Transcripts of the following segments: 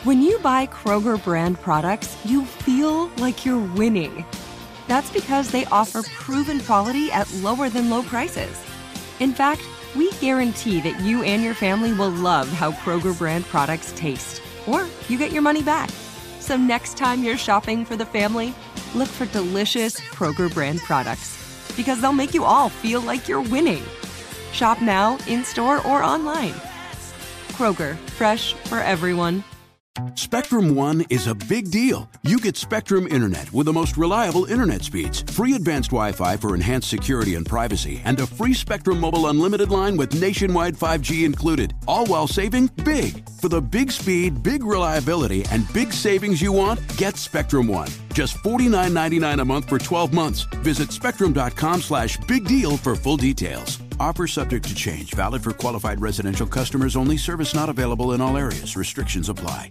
When you buy Kroger brand products, you feel like you're winning. That's because they offer proven quality at lower than low prices. In fact, we guarantee that you and your family will love how Kroger brand products taste, or you get your money back. So next time you're shopping for the family, look for delicious Kroger brand products, because they'll make you all feel like you're winning. Shop now, in-store, or online. Kroger, fresh for everyone. Spectrum One is a big deal. You get Spectrum Internet with the most reliable internet speeds, free advanced Wi-Fi for enhanced security and privacy, and a free Spectrum Mobile Unlimited line with nationwide 5G included, all while saving big. For the big speed, big reliability, and big savings you want, get Spectrum One. Just $49.99 a month for 12 months. Visit spectrum.com/big deal for full details. Offer subject to change. Valid for qualified residential customers only. Service not available in all areas. Restrictions apply.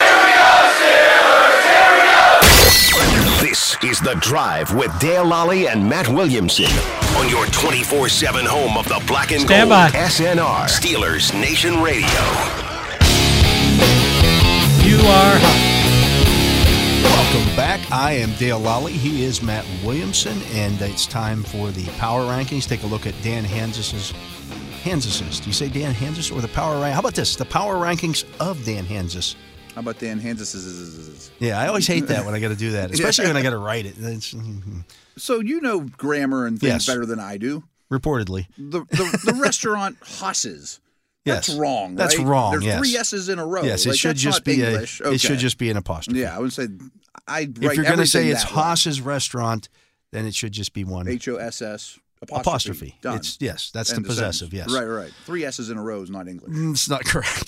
This is The Drive with Dale Lally and Matt Williamson on your 24/7 home of the Black and Stand Gold by. SNR Steelers Nation Radio. You are hot. Welcome back. I am Dale Lally. He is Matt Williamson, and it's time for the power rankings. Take a look at Dan Hanzis's. Do you say Dan Hanzis or the power rank? How about this? The power rankings of Dan Hanzis. How about Dan Hansis? Yeah, I always hate that when I got to do that, especially when I got to write it. So you know grammar and things better than I do. Reportedly. The restaurant Hosses. Yes. That's wrong, right? That's wrong, There's yes. 3 S's in a row. Yes, like, it should that's just not be English. it should just be an apostrophe. Yeah, I would say if you're going to say it's Haas's restaurant, then it should just be one HOSS apostrophe. Done. It's that's End the of possessive. sentence. Yes. Right. 3 S's in a row is not English. It's not correct.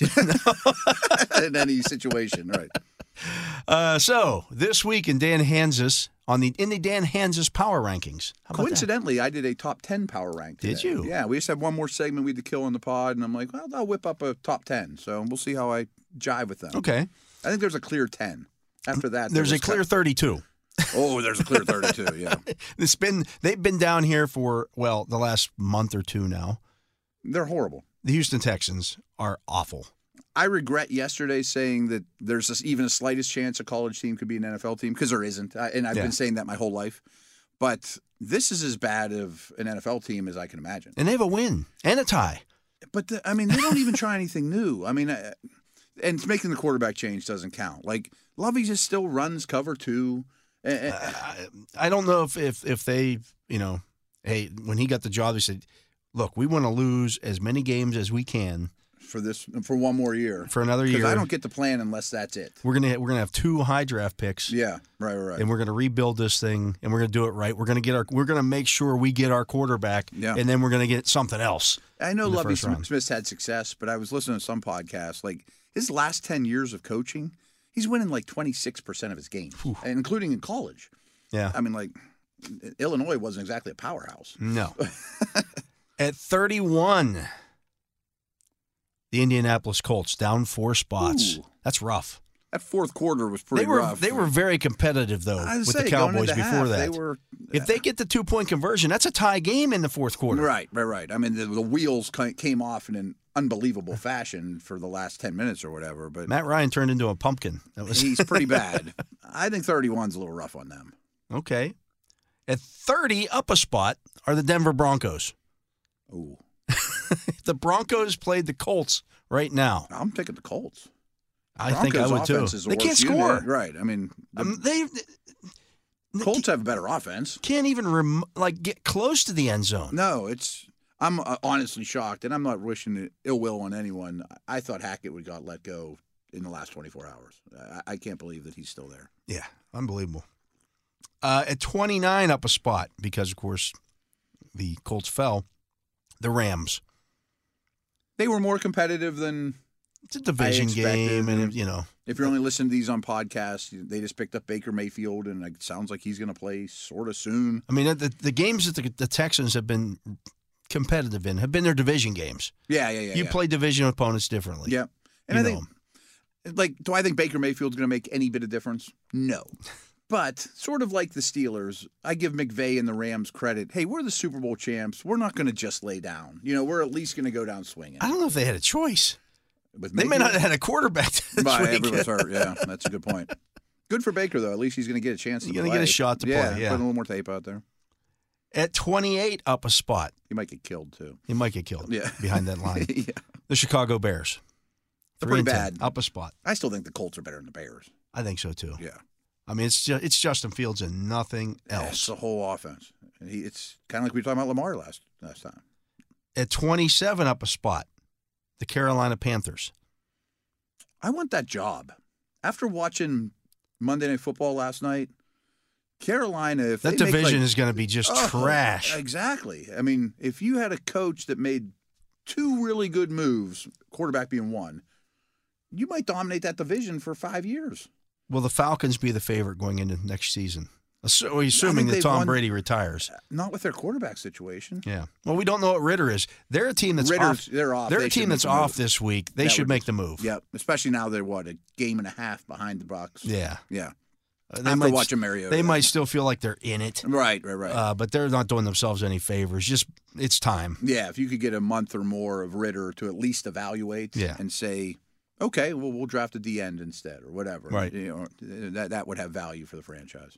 In any situation, right? So this week in Dan Hansis in the Dan Hansis power rankings. How about Coincidentally, I did a top 10 power rank today. Did you? Yeah, we just had one more segment we had to kill on the pod, and I'm like, well, I'll whip up a top 10. So we'll see how I jive with them. Okay. I think there's a clear 10. After that, there's a clear 32. Oh, there's a clear 32, yeah. They've been down here for, the last month or two now. They're horrible. The Houston Texans are awful. I regret yesterday saying that there's even a slightest chance a college team could be an NFL team, because there isn't. And I've been saying that my whole life. But this is as bad of an NFL team as I can imagine. And they have a win and a tie. But, they don't even try anything new. And making the quarterback change doesn't count. Like, Lovey just still runs cover 2. I don't know if they, hey, when he got the job, they said, look, we want to lose as many games as we can. For one more year. For another year. Because I don't get the plan unless that's it. We're gonna have 2 high draft picks. Yeah, right. And we're gonna rebuild this thing, and we're gonna do it right. We're gonna make sure we get our quarterback, and then we're gonna get something else. I know Lovie Smith's had success, but I was listening to some podcasts. Like, his last 10 years of coaching, he's winning like 26% of his games, including in college. Yeah. Illinois wasn't exactly a powerhouse. No. At 31. The Indianapolis Colts down 4 spots. Ooh. That's rough. That fourth quarter was pretty rough. They were very competitive, though, with the Cowboys before that. If they get the 2-point conversion, that's a tie game in the fourth quarter. Right. The wheels came off in an unbelievable fashion for the last 10 minutes or whatever. But Matt Ryan turned into a pumpkin. He's pretty bad. I think 31's a little rough on them. Okay. At 30, up a spot, are the Denver Broncos. Ooh. The Broncos played the Colts right now. I'm taking the Colts. I think I would too. They can't score. Right. Colts have a better offense. Can't even get close to the end zone. No, I'm honestly shocked, and I'm not wishing ill will on anyone. I thought Hackett would got let go in the last 24 hours. I can't believe that he's still there. Yeah, unbelievable. At 29, up a spot, because, of course, the Colts fell. The Rams. They were more competitive than it's a division game, and if you're only listening to these on podcasts, they just picked up Baker Mayfield, and it sounds like he's going to play sort of soon. The games that the Texans have been competitive in have been their division games. Yeah. You play division opponents differently. Yeah, and I think, do I think Baker Mayfield's going to make any bit of difference? No. But sort of like the Steelers, I give McVay and the Rams credit. Hey, we're the Super Bowl champs. We're not going to just lay down. We're at least going to go down swinging. I don't know if they had a choice. They may not have had a quarterback this week. Everyone's hurt. Yeah, that's a good point. Good for Baker, though. At least he's going to get a chance to play. He's going to get a shot to play, yeah. Put a little more tape out there. At 28, up a spot. He might get killed, too. He might get killed yeah. behind that line. Yeah. The Chicago Bears. They're pretty bad. Up a spot. I still think the Colts are better than the Bears. I think so, too. Yeah. I mean, it's Justin Fields and nothing else. Yeah, it's the whole offense. And it's kind of like we were talking about Lamar last time. At 27, up a spot. The Carolina Panthers. I want that job. After watching Monday Night Football last night, Carolina, if that they division is going to be just trash. Exactly. I mean, if you had a coach that made 2 really good moves, quarterback being one, you might dominate that division for 5 years. Will the Falcons be the favorite going into next season? Assuming that Tom Brady retires. Not with their quarterback situation. Yeah. Well, we don't know what Ritter is. They're a team that's off. They're off. They're a team that's off this week. They should make the move. Yep. Especially now they're, a game and a half behind the Bucs. Yeah. Yeah. After watching Mariota. They might still feel like they're in it. Right. But they're not doing themselves any favors. Just, it's time. Yeah. If you could get a month or more of Ritter to at least evaluate and say, okay, well, we'll draft a D-end instead or whatever. Right. That would have value for the franchise.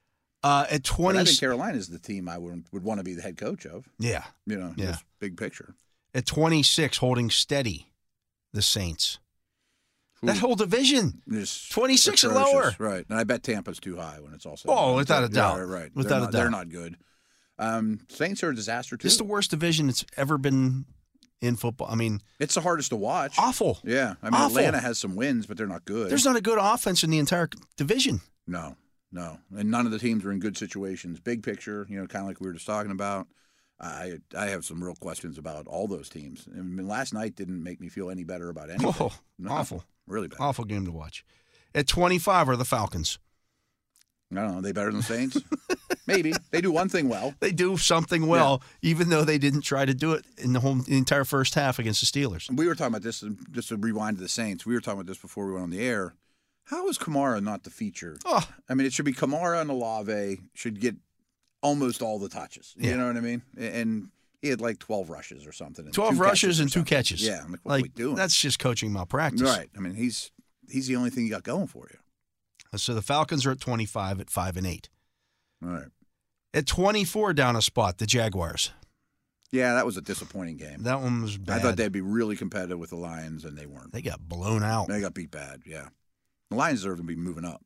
At 20, I think Carolina is the team I would want to be the head coach of. Yeah. Just big picture. At 26, holding steady, the Saints. That whole division, 26 and lower. Right. And I bet Tampa's too high when it's all said. Oh, without a doubt. Yeah, right. Without a doubt. They're not good. Saints are a disaster, too. It's the worst division that's ever been in football. I mean, it's the hardest to watch. Awful. Yeah. I mean, Atlanta has some wins, but they're not good. There's not a good offense in the entire division. No. And none of the teams are in good situations. Big picture, kind of like we were just talking about. I have some real questions about all those teams. I mean, last night didn't make me feel any better about anything. Oh, awful. Really bad. Awful game to watch. At 25 are the Falcons. I don't know. Are they better than the Saints? Maybe. They do one thing well. They do something well, even though they didn't try to do it in the entire first half against the Steelers. We were talking about this, just to rewind to the Saints. We were talking about this before we went on the air. How is Kamara not the feature? Oh. I mean, it should be Kamara and Olave should get almost all the touches. You know what I mean? And he had like 12 rushes or something. 12 rushes and 2 catches. Yeah. I'm like, what are we doing? That's just coaching malpractice. Right. I mean, he's the only thing you got going for you. So the Falcons are at 25 at 5-8. All right. At 24, down a spot, the Jaguars. Yeah, that was a disappointing game. That one was bad. I thought they'd be really competitive with the Lions, and they weren't. They got blown out. They got beat bad, yeah. The Lions deserve to be moving up.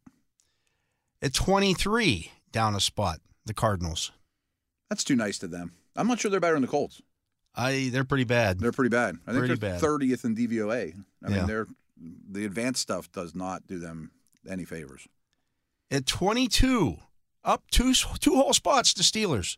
At 23, down a spot, the Cardinals. That's too nice to them. I'm not sure they're better than the Colts. They're pretty bad. They're pretty bad. I think they're bad. 30th in DVOA. I mean, the advanced stuff does not do them any favors. At 22, up two whole spots to Steelers.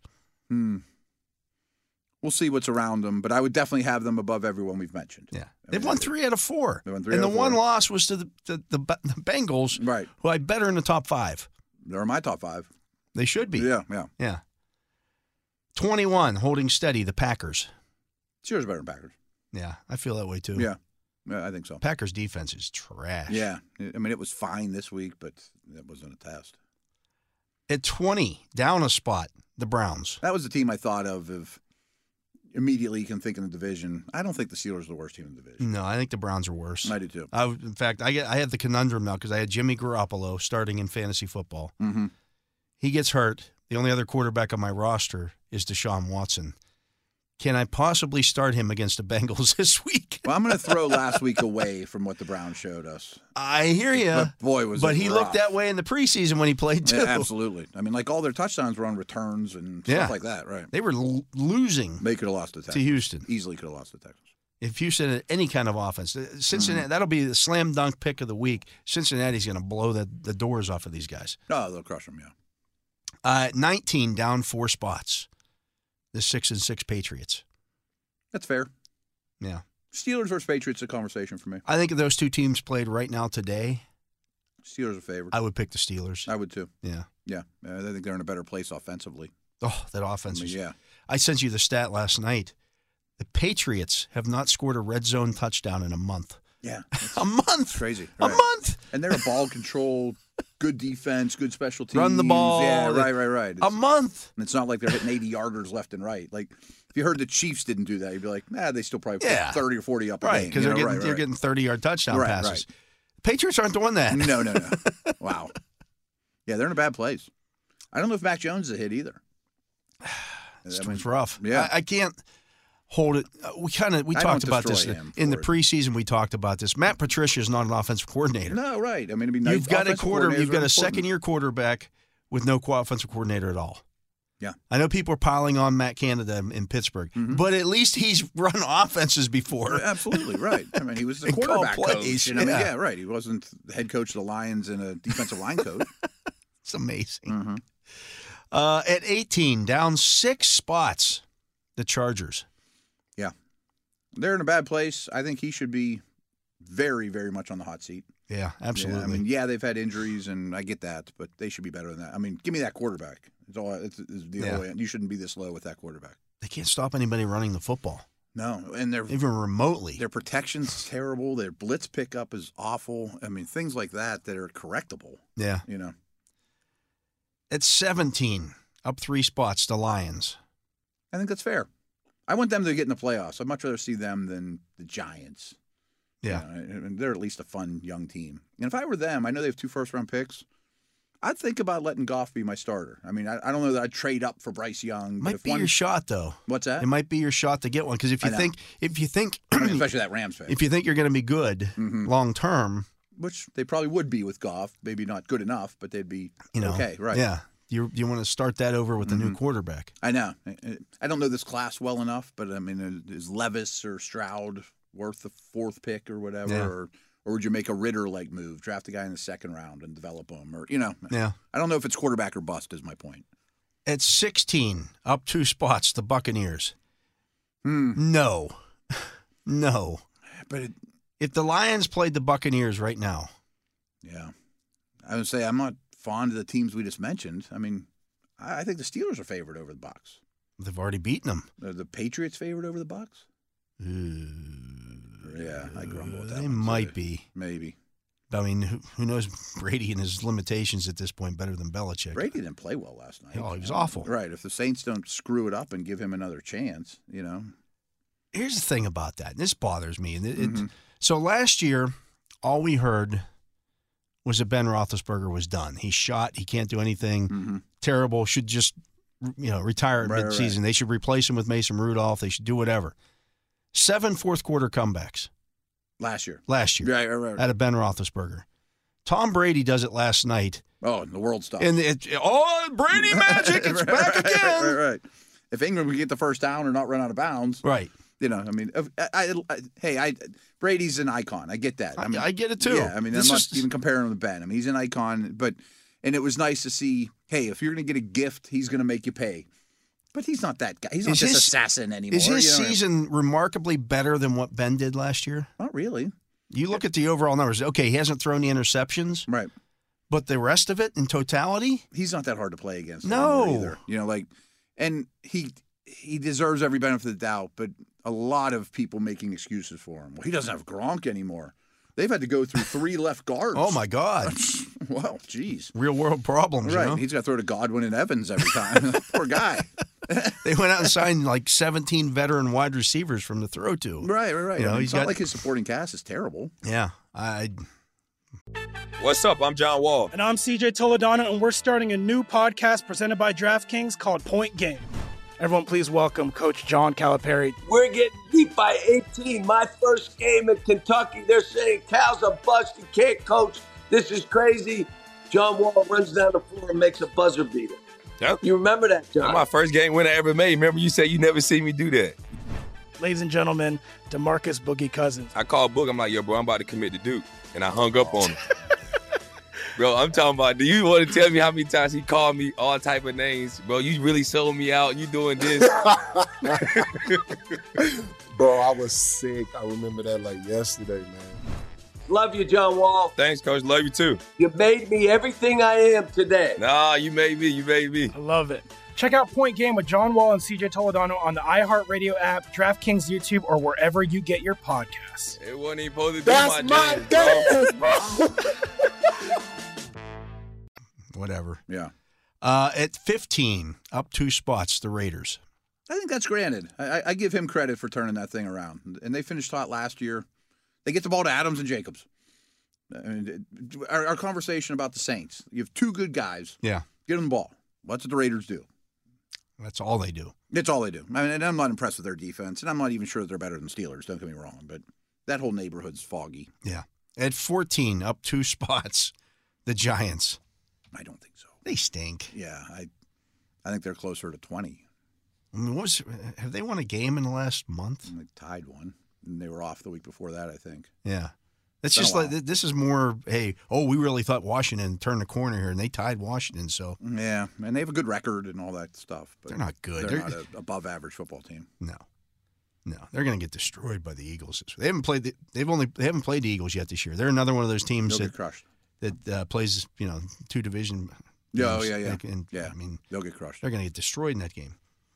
We'll see what's around them, but I would definitely have them above everyone we've mentioned. Yeah, they've won 3 out of 4. They won 3 and out of 4. one loss was to the Bengals, right? Who I bet are in the top 5. They're in my top 5. They should be. Yeah. 21, holding steady, the Packers. Steelers are better than Packers. Yeah, I feel that way too. Yeah, I think so. Packers defense is trash. Yeah, I mean it was fine this week, but it wasn't a test. At 20, down a spot, the Browns. That was the team I thought of if immediately you can think in the division. I don't think the Steelers are the worst team in the division. No, I think the Browns are worse. I do too. In fact, I had the conundrum now because I had Jimmy Garoppolo starting in fantasy football. Mm-hmm. He gets hurt. The only other quarterback on my roster is Deshaun Watson. Can I possibly start him against the Bengals this week? Well, I'm going to throw last week away from what the Browns showed us. I hear you. But he looked that way in the preseason when he played too. Yeah, absolutely. I mean, like all their touchdowns were on returns and stuff like that, right? They were losing. They could have lost to Texas. To Houston. Easily could have lost to Texas. If Houston had any kind of offense, Cincinnati, that'll be the slam dunk pick of the week. Cincinnati's going to blow the doors off of these guys. Oh, they'll crush them, yeah. 19, down 4 spots. The 6-6 Patriots. That's fair. Yeah. Steelers versus Patriots is a conversation for me. I think if those two teams played right now today, Steelers are favored. I would pick the Steelers. I would too. Yeah. Yeah. I think they're in a better place offensively. Oh, that offense. Yeah. I sent you the stat last night. The Patriots have not scored a red zone touchdown in a month. Yeah. A month. It's crazy. Right. A month. And they're a ball control, good defense, good special teams. Run the ball. Yeah, right. A month. And it's not like they're hitting 80-yarders left and right. Like, If you heard the Chiefs didn't do that, you'd be like, they still probably put 30 or 40 up a right, game. Because they're getting 30-yard touchdown passes. Right. Patriots aren't doing that. No. Wow. Yeah, they're in a bad place. I don't know if Mac Jones is a hit either. It's rough. Yeah. I can't hold it. We talked about this in the preseason. We talked about this. Matt Patricia is not an offensive coordinator. No, right. I mean, it'd be nice. You've got a second-year quarterback with no offensive coordinator at all. Yeah. I know people are piling on Matt Canada in Pittsburgh, but at least he's run offenses before. Absolutely, right. I mean, he was the quarterback coach. Yeah. Right. He wasn't the head coach of the Lions and a defensive line coach. It's amazing. Mm-hmm. At 18, down 6 spots, the Chargers. Yeah. They're in a bad place. I think he should be very, very much on the hot seat. Yeah, absolutely. Yeah, I mean, they've had injuries, and I get that, but they should be better than that. I mean, give me that quarterback. It's the whole end. You shouldn't be this low with that quarterback. They can't stop anybody running the football. No, and they're even remotely. Their protection's terrible. Their blitz pickup is awful. I mean, things like that are correctable. Yeah. At 17, up 3 spots, the Lions. I think that's fair. I want them to get in the playoffs. I'd much rather see them than the Giants. Yeah. They're at least a fun young team. And if I were them, I know they have 2 first-round picks. I'd think about letting Goff be my starter. I mean, I don't know that I'd trade up for Bryce Young. Might be your shot, though. What's that? It might be your shot to get one because if you think, especially that Rams fan, if you think you're going to be good long term, which they probably would be with Goff, maybe not good enough, but they'd be okay, right? Yeah, you want to start that over with the new quarterback. I know. I don't know this class well enough, but I mean, is Levis or Stroud worth the 4th pick or whatever? Yeah. Or would you make a Ritter-like move, draft a guy in the 2nd round and develop him? Or, Yeah. I don't know if it's quarterback or bust is my point. At 16, up 2 spots, the Buccaneers. No. But if the Lions played the Buccaneers right now. Yeah. I would say I'm not fond of the teams we just mentioned. I mean, I think the Steelers are favored over the Bucs. They've already beaten them. Are the Patriots favored over the Bucs? Yeah, I grumble with that. They might be. Maybe. I mean, who knows Brady and his limitations at this point better than Belichick? Brady didn't play well last night. Oh, he was awful. Right. If the Saints don't screw it up and give him another chance, Here's the thing about that. And this bothers me. So last year, all we heard was that Ben Roethlisberger was done. He's shot. He can't do anything. Terrible. Should just, retire at midseason. Right. They should replace him with Mason Rudolph. They should do whatever. 7 fourth-quarter comebacks. Last year. Right. Out of Ben Roethlisberger. Tom Brady does it last night. Oh, and the world stops. And Brady magic. It's back again. Right. If Ingram can get the first down or not run out of bounds. Right. I mean, Brady's an icon. I get that. I get it too. Yeah, I mean, I'm not even comparing him to Ben. I mean, he's an icon, and it was nice to see, hey, if you're going to get a gift, he's going to make you pay. But he's not that guy. He's not this assassin anymore. Is his season remarkably better than what Ben did last year? Not really. You look at the overall numbers. Okay, he hasn't thrown the interceptions. Right. But the rest of it in totality? He's not that hard to play against. No. Either. And he deserves every benefit of the doubt, but a lot of people making excuses for him. Well, he doesn't have Gronk anymore. They've had to go through 3 left guards. Oh, my God. Well, geez. Real-world problems, right. He's got to throw to Godwin and Evans every time. Poor guy. They went out and signed like 17 veteran wide receivers from the throw to. Right. It's not like his supporting cast is terrible. Yeah. What's up? I'm John Wall. And I'm CJ Toledano, and we're starting a new podcast presented by DraftKings called Point Game. Everyone, please welcome Coach John Calipari. We're getting beat by 18. My first game in Kentucky, they're saying Cal's a bust. He can't coach. This is crazy. John Wall runs down the floor and makes a buzzer beater. Yep. You remember that, John? That's my first game win I ever made. Remember you said you never seen me do that. Ladies and gentlemen, DeMarcus Boogie Cousins. I called Boog. I'm like, yo, bro, I'm about to commit to Duke. And I hung up on him. Bro, I'm talking about, do you want to tell me how many times he called me all type of names? Bro, you really sold me out. You doing this. Bro, I was sick. I remember that like yesterday, man. Love you, John Wall. Thanks, Coach. Love you, too. You made me everything I am today. Nah, you made me. I love it. Check out Point Game with John Wall and CJ Toledano on the iHeartRadio app, DraftKings YouTube, or wherever you get your podcasts. It wasn't even supposed to be That's my game, bro. Whatever. Yeah. At 15, up 2 spots, the Raiders. I think that's granted. I give him credit for turning that thing around. And they finished hot last year. They get the ball to Adams and Jacobs. I mean, our conversation about the Saints. You have two good guys. Yeah. Get them the ball. That's what the Raiders do. That's all they do. It's all they do. I mean, and I'm not impressed with their defense, and I'm not even sure that they're better than Steelers. Don't get me wrong, but that whole neighborhood's foggy. Yeah. At 14, up 2 spots, the Giants. I don't think so. They stink. Yeah, I think they're closer to 20. I mean, have they won a game in the last month? They tied one, and they were off the week before that, I think. Yeah. It's just like, this is more, hey, we really thought Washington turned the corner here, and they tied Washington, so. Yeah, and they have a good record and all that stuff. But they're not good. They're not an above-average football team. No, they're going to get destroyed by the Eagles. They haven't played. They haven't played the Eagles yet this year. They're another one of those teams They'll get crushed. That plays 2 division. Yeah, games. Yeah. I mean, they'll get crushed. They're going to get destroyed in that game.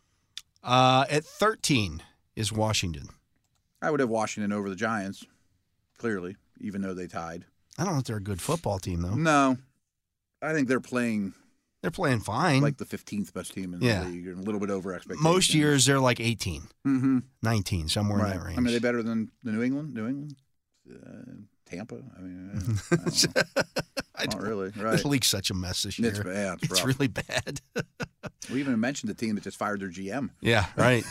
At 13 is Washington. I would have Washington over the Giants, clearly, even though they tied. I don't know if they're a good football team, though. No. I think they're playing fine. Like the 15th best team in the league, and a little bit over expectations. Most years, they're like 18, 19, somewhere in that range. I mean, are they better than the New England? Tampa? I mean, not really. Right. This league's such a mess this year. It's bad. It's really bad. We even mentioned the team that just fired their GM. Yeah, right.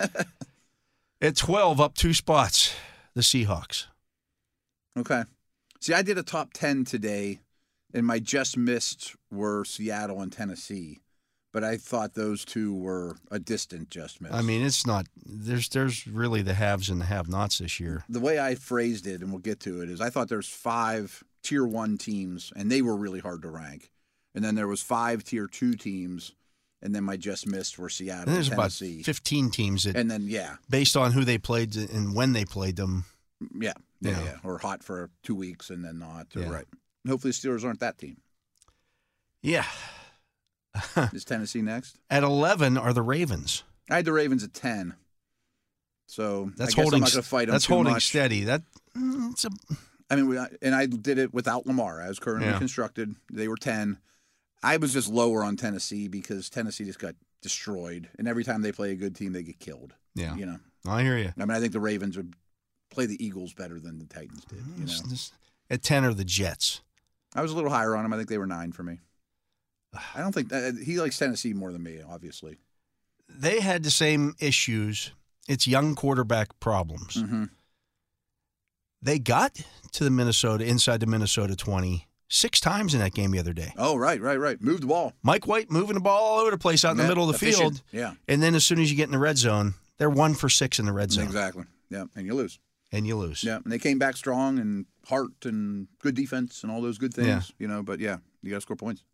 At 12, up 2 spots, the Seahawks. Okay. See, I did a top 10 today, and my just missed were Seattle and Tennessee. But I thought those two were a distant just miss. I mean, it's not – there's really the haves and the have-nots this year. The way I phrased it, and we'll get to it, is I thought there's 5 Tier 1 teams, and they were really hard to rank. And then there was 5 Tier 2 teams, and then my just missed were Seattle and Tennessee. About 15 teams that – and then, yeah. Based on who they played and when they played them. Yeah. Or hot for 2 weeks and then not. Yeah. Right. Hopefully the Steelers aren't that team. Yeah. Is Tennessee next? At 11 are the Ravens. I had the Ravens at 10. So that's I guess holding, I'm not going to fight them that's too holding much. steady. I mean, and I did it without Lamar as currently constructed. They were 10. I was just lower on Tennessee because Tennessee just got destroyed. And every time they play a good team, they get killed. Yeah. You know? I hear you. I mean, I think the Ravens would play the Eagles better than the Titans did. You know? At 10 are the Jets. I was a little higher on them. I think they were 9 for me. I don't think he likes Tennessee more than me, obviously. They had the same issues. It's young quarterback problems. Mm-hmm. They got to the inside the Minnesota 20 6 times in that game the other day. Oh, right. Moved the ball. Mike White moving the ball all over the place out in the middle of the field. Yeah. And then as soon as you get in the red zone, they're 1 for 6 in the red zone. Exactly. Yeah, and you lose. Yeah, and they came back strong and heart and good defense and all those good things, you know, but yeah, you got to score points.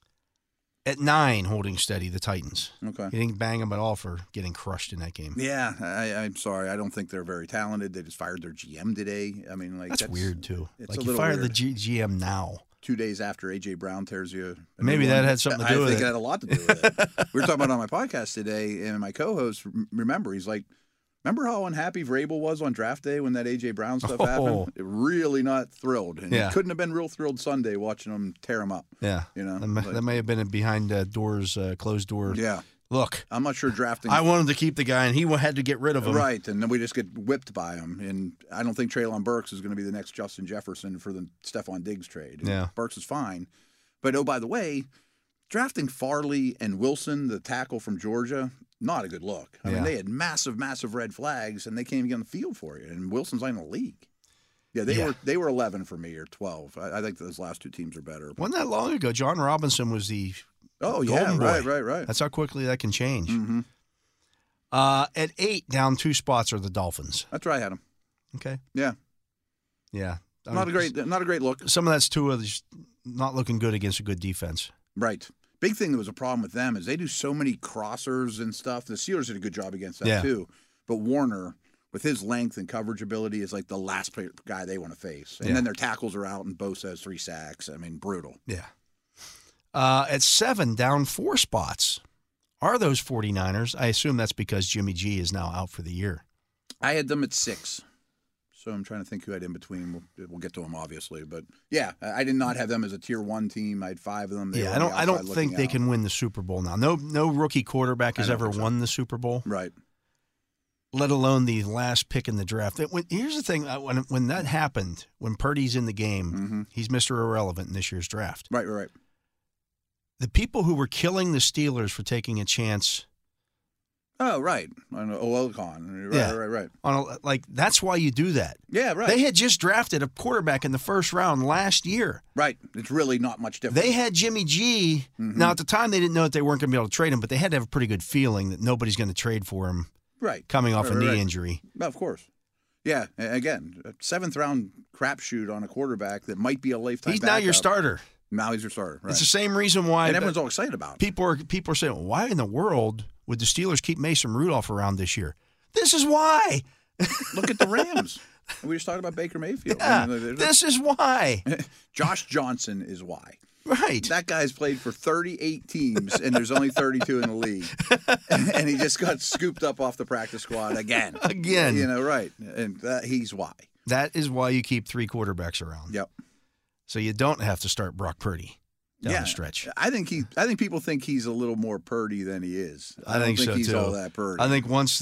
At 9, holding steady, the Titans. Okay. You didn't bang them at all for getting crushed in that game. Yeah, I'm sorry. I don't think they're very talented. They just fired their GM today. I mean, like that's weird too. It's like a you little fire weird. the GM now. 2 days after A.J. Brown tears you. Maybe that had something to do with it. I think it had a lot to do with it. We were talking about it on my podcast today, and my co-host, remember, he's like, remember how unhappy Vrabel was on draft day when that A.J. Brown stuff happened? Really not thrilled. And he couldn't have been real thrilled Sunday watching them tear him up. Yeah. You know, that may have been a behind doors, closed door. Yeah. Look. I'm not sure drafting. I wanted to keep the guy, and he had to get rid of him. Right. And then we just get whipped by him. And I don't think Treylon Burks is going to be the next Justin Jefferson for the Stephon Diggs trade. And yeah. Burks is fine. But, oh, by the way, drafting Farley and Wilson, the tackle from Georgia, not a good look. I mean, they had massive red flags, and they can't even get on the field for you. And Wilson's not in the league. Yeah, they were 11 for me or 12. I think those last 2 teams are better. Wasn't that long ago? John Robinson was the golden boy. Right. That's how quickly that can change. Mm-hmm. At 8, down 2 spots are the Dolphins. That's where I had them. Okay. Yeah. Not a great look. Some of that's too not looking good against a good defense. Right. Big thing that was a problem with them is they do so many crossers and stuff. The Steelers did a good job against that too. But Warner, with his length and coverage ability, is like the last guy they want to face. And then their tackles are out, and Bosa has 3 sacks. I mean, brutal. Yeah. At 7, down 4 spots, are those 49ers. I assume that's because Jimmy G is now out for the year. I had them at 6. So I'm trying to think who I had in between. We'll get to them, obviously. But, yeah, I did not have them as a Tier 1 team. I had 5 of them. They I don't think they can win the Super Bowl now. No rookie quarterback has ever won the Super Bowl. Right. Let alone the last pick in the draft. Here's the thing. When that happened, when Purdy's in the game, he's Mr. Irrelevant in this year's draft. Right. The people who were killing the Steelers for taking a chance. Oh, right. On Olicon. Right. That's why you do that. Yeah, right. They had just drafted a quarterback in the first round last year. Right. It's really not much different. They had Jimmy G. Now, at the time, they didn't know that they weren't going to be able to trade him, but they had to have a pretty good feeling that nobody's going to trade for him. Right. Coming off a knee injury. Of course. Yeah. Again, a 7th-round crapshoot on a quarterback that might be a lifetime He's now your starter. Now he's your starter. Right. It's the same reason why. And everyone's all excited about it. People are saying, well, why in the world would the Steelers keep Mason Rudolph around this year? This is why. Look at the Rams. We just talked about Baker Mayfield. Yeah, this is why. Josh Johnson is why. Right. That guy's played for 38 teams, and there's only 32 in the league. And he just got scooped up off the practice squad again. Right. And he's why. That is why you keep 3 quarterbacks around. Yep. So you don't have to start Brock Purdy down the stretch. I think people think he's a little more Purdy than he is. I think so he's too. All that Purdy. I think once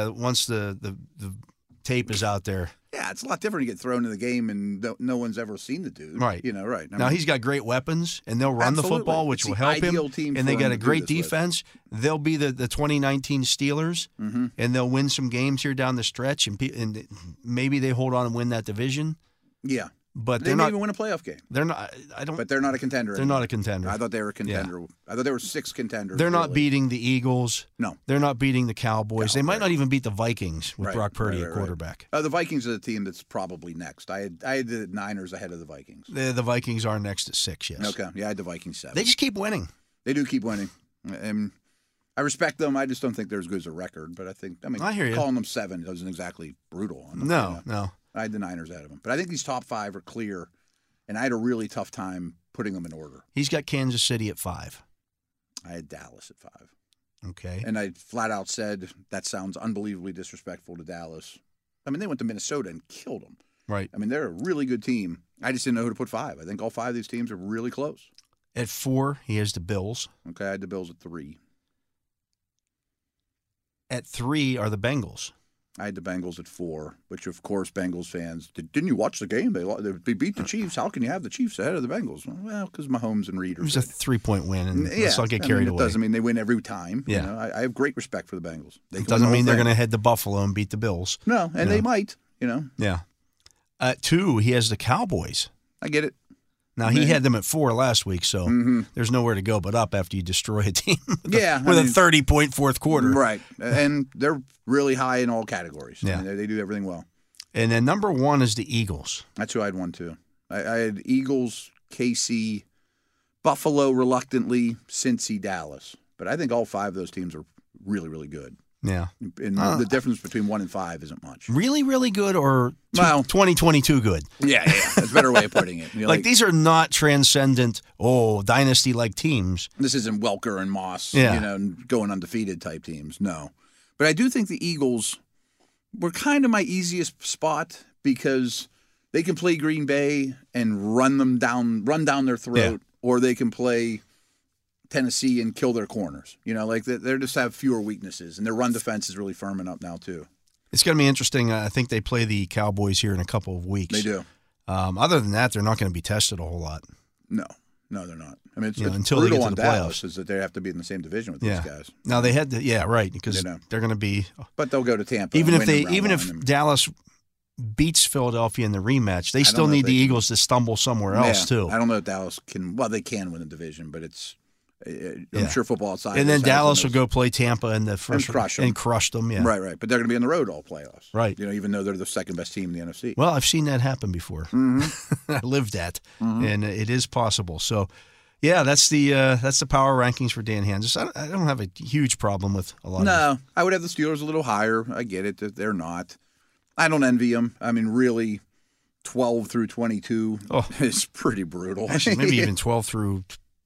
the tape is out there. Yeah, it's a lot different to get thrown in the game and no one's ever seen the dude. Right. Right. Now he's got great weapons and they'll run the football, which will help him. And they got a great defense. They'll be the 2019 Steelers, and they'll win some games here down the stretch, and maybe they hold on and win that division. Yeah. But they may even win a playoff game. They're not. But they're not a contender. They're not a contender. I thought they were a contender. Yeah. I thought there were 6 contenders. They're not beating the Eagles. No. They're not beating the Cowboys. They might not even beat the Vikings with Brock Purdy at quarterback. The Vikings are the team that's probably next. I had the Niners ahead of the Vikings. The Vikings are next at 6. Yes. Okay. Yeah, I had the Vikings 7. They just keep winning. They do keep winning, and I respect them. I just don't think they're as good as a record. But I hear you. Calling them 7 isn't exactly brutal. No. I had the Niners ahead of them, but I think these top 5 are clear. And I had a really tough time putting them in order. He's got Kansas City at 5. I had Dallas at 5. Okay. And I flat out said, that sounds unbelievably disrespectful to Dallas. I mean, they went to Minnesota and killed them. Right. I mean, they're a really good team. I just didn't know who to put 5. I think all 5 of these teams are really close. At 4, he has the Bills. Okay, I had the Bills at 3. At 3 are the Bengals. I had the Bengals at 4, which, of course, Bengals fans, didn't you watch the game? They beat the Chiefs. How can you have the Chiefs ahead of the Bengals? Well, because Mahomes and Reed are It was a 3-point win, and let's not get carried away. It doesn't mean they win every time. Yeah. I have great respect for the Bengals. It doesn't mean they're going to head to Buffalo and beat the Bills. No, and they might, Yeah. At 2, he has the Cowboys. I get it. Now, he had them at 4 last week, so there's nowhere to go but up after you destroy a team with a 30-point fourth quarter. Right. And they're really high in all categories. Yeah. I mean, they do everything well. And then number 1 is the Eagles. That's who I had 1, too. I had Eagles, KC, Buffalo reluctantly, Cincy, Dallas. But I think all 5 of those teams are really, really good. Yeah. And the difference between 1 and 5 isn't much. Really, really good or 2022 good? Yeah. That's a better way of putting it. Like these are not transcendent, dynasty-like teams. This isn't Welker and Moss, going undefeated type teams. No. But I do think the Eagles were kind of my easiest spot because they can play Green Bay and run down their throat, or they can play Tennessee and kill their corners. They just have fewer weaknesses, and their run defense is really firming up now too. It's going to be interesting. I think they play the Cowboys here in a couple of weeks. They do. Other than that, they're not going to be tested a whole lot. No, they're not. I mean, it's until they get to the Dallas playoffs, is that they have to be in the same division with these guys. Now they had to, because they're going to be. But they'll go to Tampa. Even if Dallas beats Philadelphia in the rematch, they still need the Eagles to stumble somewhere else too. I don't know if Dallas can. Well, they can win the division, but it's. I'm sure football outside. And then Dallas will go play Tampa in the first and crush them. Yeah. Right. But they're going to be on the road all playoffs. Right. Even though they're the second best team in the NFC. Well, I've seen that happen before. Mm-hmm. I lived that, and it is possible. So, yeah, that's the power rankings for Dan Hanzus. I don't have a huge problem with a lot. No, I would have the Steelers a little higher. I get it that they're not. I don't envy them. I mean, really, 12 through 22 is pretty brutal. Actually, maybe even 12 through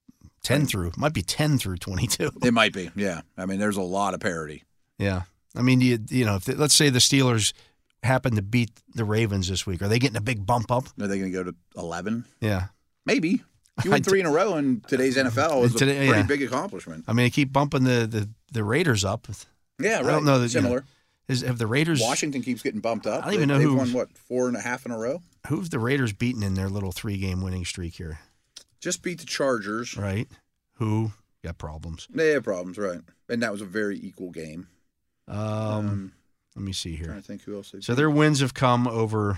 10 through. Might be 10 through 22. It might be, yeah. I mean, there's a lot of parity. Yeah. I mean, if let's say the Steelers happen to beat the Ravens this week, are they getting a big bump up? Are they going to go to 11? Yeah. Maybe. You win 3 in a row in today's NFL is a pretty big accomplishment. I mean, they keep bumping the Raiders up. Yeah, right. I don't know that, similar. Have the Raiders... Washington keeps getting bumped up. I don't even know They've won, 4.5 in a row? Who've the Raiders beaten in their little 3-game winning streak here? Just beat the Chargers. Right. Who got problems. They have problems, right. And that was a very equal game. Let me see here. I'm trying to think who else So their wins have come over...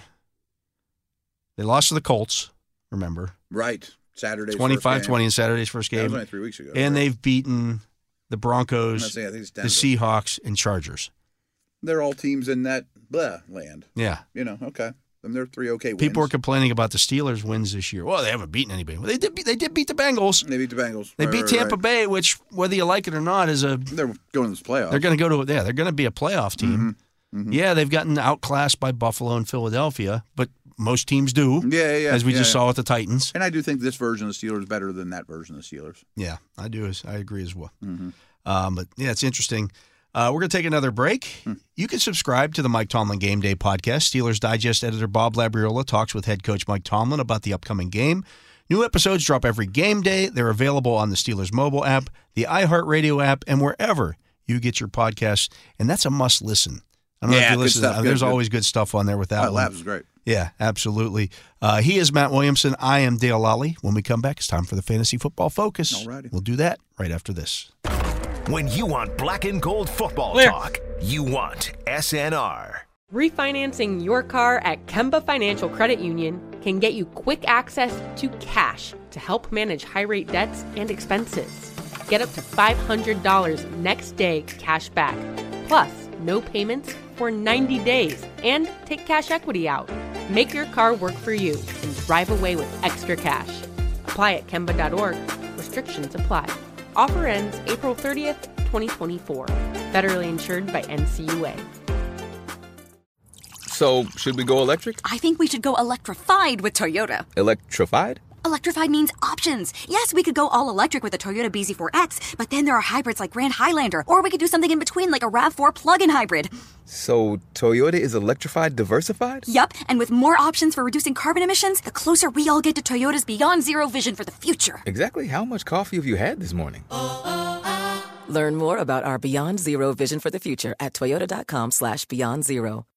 They lost to the Colts, remember? Right. Saturday's 25-20 in Saturday's first game. That was only 3 weeks ago. And they've beaten the Broncos, I think it's the Seahawks, and Chargers. They're all teams in that land. Yeah. Okay. And they're 3 okay wins. People were complaining about the Steelers' wins this year. Well, they haven't beaten anybody. Well, they did beat the Bengals. They beat the Bengals. They beat Tampa Bay, which, whether you like it or not, is a... They're going to this playoff. They're going to go to... Yeah, they're going to be a playoff team. Mm-hmm. Mm-hmm. Yeah, they've gotten outclassed by Buffalo and Philadelphia, but most teams do. Yeah. As we just saw with the Titans. And I do think this version of the Steelers is better than that version of the Steelers. Yeah, I do. I agree as well. Mm-hmm. But, yeah, it's interesting. We're going to take another break. You can subscribe to the Mike Tomlin Game Day podcast. Steelers Digest editor Bob Labriola talks with head coach Mike Tomlin about the upcoming game. New episodes drop every game day. They're available on the Steelers mobile app, the iHeartRadio app, and wherever you get your podcasts. And that's a must listen. I don't know if you listen to that. There's always good stuff on there with that one. Labs is great. Yeah, absolutely. He is Matt Williamson. I am Dale Lally. When we come back, it's time for the Fantasy Football Focus. Alrighty. We'll do that right after this. When you want black and gold football talk, you want SNR. Refinancing your car at Kemba Financial Credit Union can get you quick access to cash to help manage high-rate debts and expenses. Get up to $500 next day cash back, plus no payments for 90 days, and take cash equity out. Make your car work for you and drive away with extra cash. Apply at Kemba.org. Restrictions apply. Offer ends April 30th, 2024. Federally insured by NCUA. So, should we go electric? I think we should go electrified with Toyota. Electrified? Electrified means options. Yes, we could go all electric with the Toyota BZ4X, but then there are hybrids like Grand Highlander, or we could do something in between like a RAV4 plug-in hybrid. So, Toyota is electrified diversified? Yup, and with more options for reducing carbon emissions, the closer we all get to Toyota's Beyond Zero vision for the future. Exactly how much coffee have you had this morning? Learn more about our Beyond Zero vision for the future at toyota.com/beyond zero.